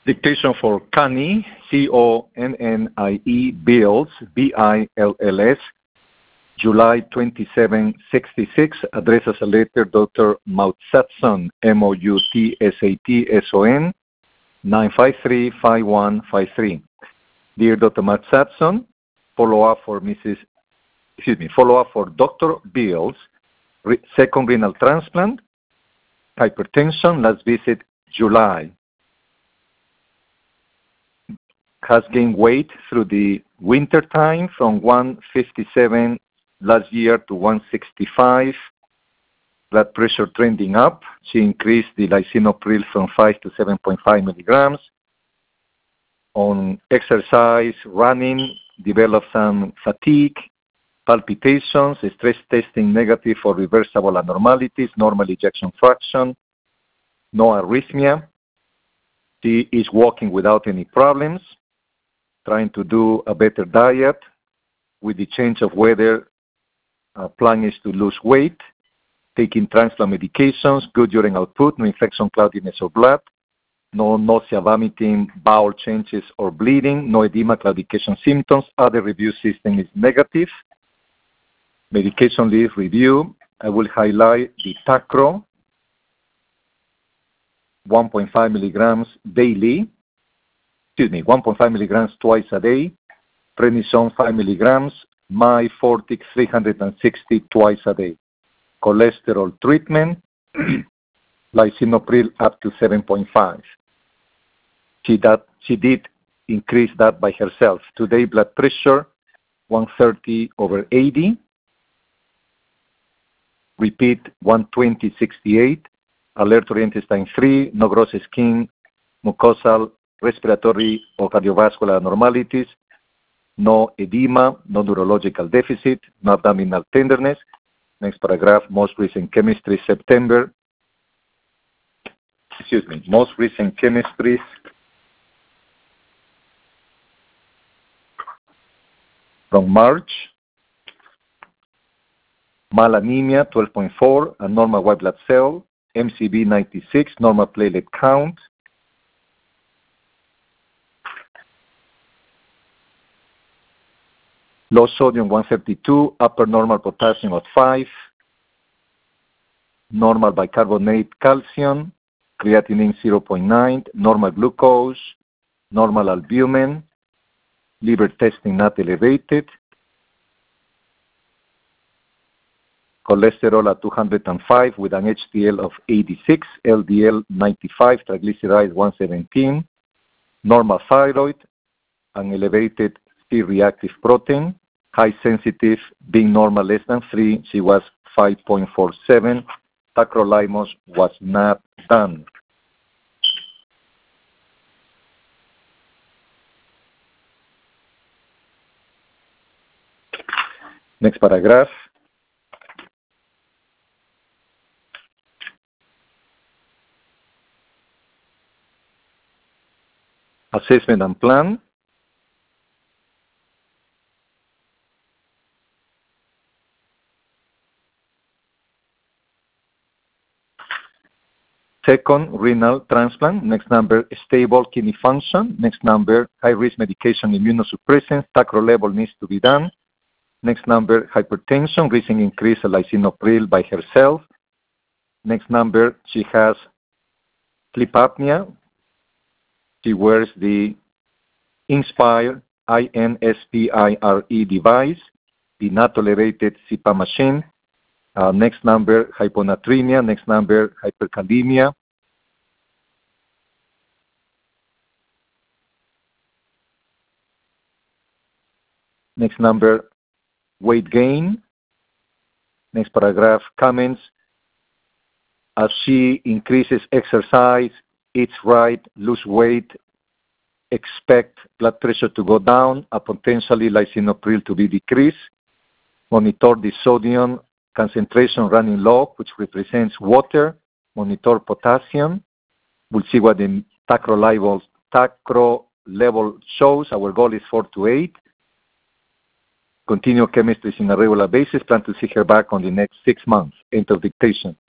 Dictation for Connie, C-O-N-N-I-E, Bills, B-I-L-L-S, July 2766, address as a letter Dr. Moutsatson, M-O-U-T-S-A-T-S-O-N, 953-5153. Dear Dr. Moutsatson, follow-up for Dr. Bills, second renal transplant, hypertension, last visit July. Has gained weight through the winter time from 157 last year to 165. Blood pressure trending up. She increased the lisinopril from 5 to 7.5 milligrams. On exercise, running, developed some fatigue, palpitations, stress testing negative for reversible abnormalities, normal ejection fraction, no arrhythmia. She is walking without any problems, trying to do a better diet. With the change of weather, plan is to lose weight, taking transplant medications, good urine output, no infection, cloudiness, or blood, no nausea, vomiting, bowel changes, or bleeding, no edema, claudication symptoms. Other review system is negative. Medication list review. I will highlight the Tacro, 1.5 milligrams daily. 1.5 milligrams twice a day. Prednisone 5 milligrams. My Fortix 360 twice a day. Cholesterol treatment. Lisinopril up to 7.5. She did increase that by herself. Today blood pressure 130/80. Repeat 120/68. Alert or intestine free. No gross skin, mucosal, respiratory or cardiovascular abnormalities, no edema, no neurological deficit, no abdominal tenderness. Next paragraph, most recent chemistry, September. Most recent chemistries. From March. Malanemia 12.4, a normal white blood cell, MCV 96, normal platelet count. Low sodium 132, upper normal potassium of 5, normal bicarbonate calcium, creatinine 0.9, normal glucose, normal albumin, liver testing not elevated, cholesterol at 205 with an HDL of 86, LDL 95, triglycerides 117, normal thyroid, an elevated C-reactive protein, high sensitive being normal less than 3, she was 5.47, tacrolimus was not done. Next paragraph. Assessment and plan. Second, renal transplant. Next number, stable kidney function. Next number, high-risk medication immunosuppressants. Tacro level needs to be done. Next number, hypertension, recent increase of lisinopril by herself. Next number, she has sleep apnea. She wears the Inspire, I-N-S-P-I-R-E device, the not tolerated CPAP machine. Next number, hyponatremia. Next number, hyperkalemia. Next number, weight gain. Next paragraph, comments. As she increases exercise, eats right, lose weight, expect blood pressure to go down, and potentially lisinopril to be decreased. Monitor the sodium concentration running low, which represents water. Monitor potassium. We'll see what the tacro level shows. Our goal is 4 to 8. Continue chemistry on a regular basis. Plan to see her back on the next 6 months. End of dictation.